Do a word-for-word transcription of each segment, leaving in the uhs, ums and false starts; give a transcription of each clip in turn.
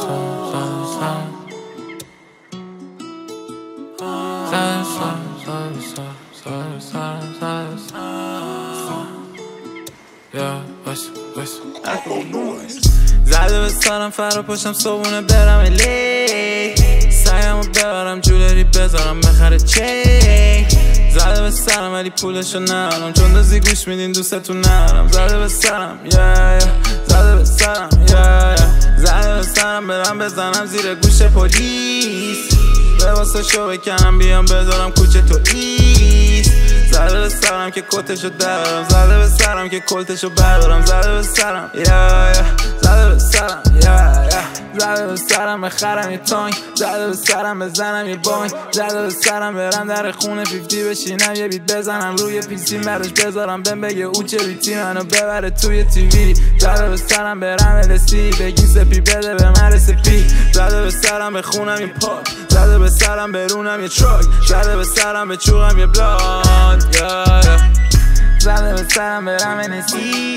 زده به سرم فرا پاشم صبونه برم الی سعیمو ببرم جولری بذارم بخره چیک زده به سرم ولی پولشو ندارم چون دازی گوش میدین دوستتون ندارم زده به سرم yeah, yeah. زده به سرم yeah, yeah. زده به سرم برم بزنم زیر گوش پلیس لباسا شو بکنم بیام بذارم کوچه تو ایست زده به سرم که کتشو دارم زده به سرم که کلتشو بردارم زده به سرم yeah, yeah. زده به سرم yeah, yeah. زده به سرم بخرم یه تانک زده به سرم بزنم یه بانک زده به سرم برم در خونه فیفتی بشینم یه بیت بزنم روی پیسی براش بذارم بهم بگه او چه بیتی منو ببره توی تیوی زده به سرم برم السی بگی سپی بده به من رسپی زده به سرم بخونم یه پاک زده به سرم برونم یه تراک زده به سرم بچوغم یه بلاد yeah, yeah. زده به سرم برم السی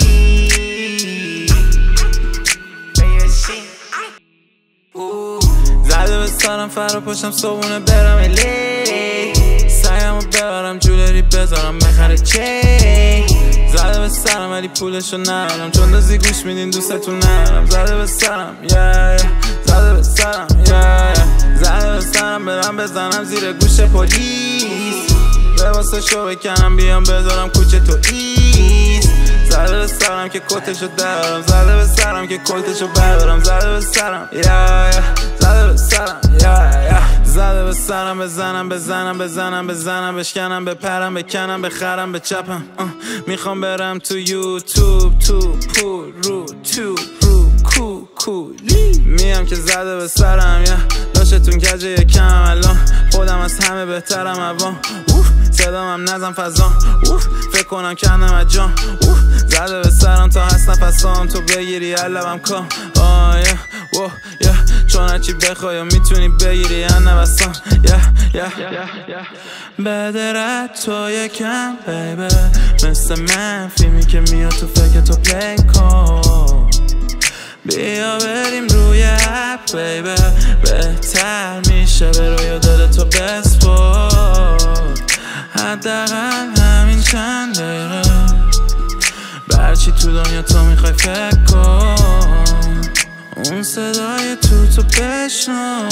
زده به سرم فرا پاشم صبونه برم الی سعیمو ببرم جولری بذارم بخره چیک زده به سرم ولی پولشو ندارم چون دازی گوش میدین دوستتون ندارم زده به سرم yeah, yeah. زده به سرم yeah, yeah. زده به سرم برم بزنم زیر گوش پلیس لباسا شو بکنم بیام بذارم کوچه تو ایست زده به سرم که کتشو دارم زده به سرم که کلتشو بردارم زده به سرم yeah, yeah. زده به سرم yeah, yeah. زده به سرم بزنم بزنم بزنم بزنم بشکنم بپرم بکنم بخرم بچپم uh. میخوام برم تو یوتیوب تو پول رو تو رو کو کولی میم که زده به سرم yeah. داشتون کجه یکم الان خودم از همه بهترم اوام صدام هم نزم فضام فکر کنم کندم از جام زده به سرم تا هست نفسام تو بگیری علبم کام آه یه وو یه چون هرچی بخوای میتونی بگیری یه نوستان یه یه بده رد تو یکم بیبه مثل من فیلمی که میاد تو فکر تو پلی کن بیا بریم روی اپ بیبه بهتر میشه به روی دل تو بسپار حداقل همین چند دقیقه برچی تو دنیا تو میخوای فکر کن اون صدای تو تو بشنو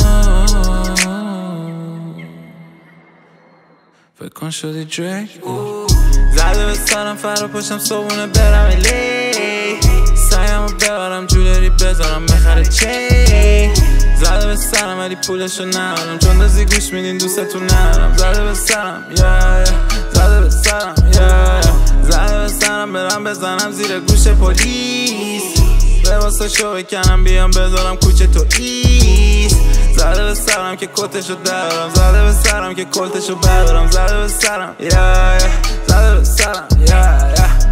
فکر کن شدی دریک زده به سرم فرا پاشم صبونه برم الی سعیمو ببرم جولری بذارم بخره چیک زده به سرم ولی پولشو ندارم چون دازی گوش میدین دوستتون ندارم زده به سرم yeah, yeah. زده به سرم yeah, yeah. زده به سرم برم بزنم زیر گوش پلیس لباسا شو بکنم بیام بذارم کوچه تو ایست زده به سرم که کتشو دارم زده به سرم که کلتشو بردارم زده به سرم yeah, yeah. زده به سرم yeah, yeah.